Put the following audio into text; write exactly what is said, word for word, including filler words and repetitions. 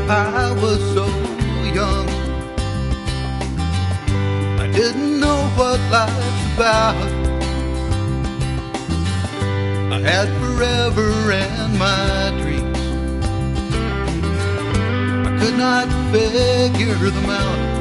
I was so young, I didn't know what life's about. I had forever and my dreams, I could not figure them out.